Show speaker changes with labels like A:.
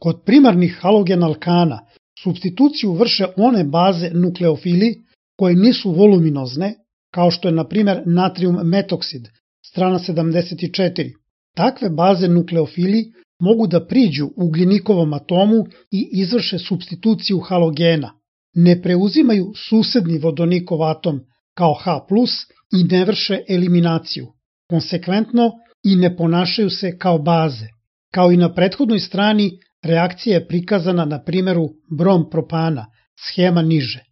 A: Kod primarnih halogen alkana supstituciju vrše one baze nukleofili koje nisu voluminozne, kao što je na primer natrium metoksid, strana 74. Takve baze nukleofili mogu da priđu ugljenikovom atomu i izvrše supstituciju halogena. Ne preuzimaju susedni vodonikov atom kao H+, i ne vrše eliminaciju. Konsekventno i ne ponašaju se kao baze. Kao i na prethodnoj strani, reakcija je prikazana na primeru brom propana, shema niže.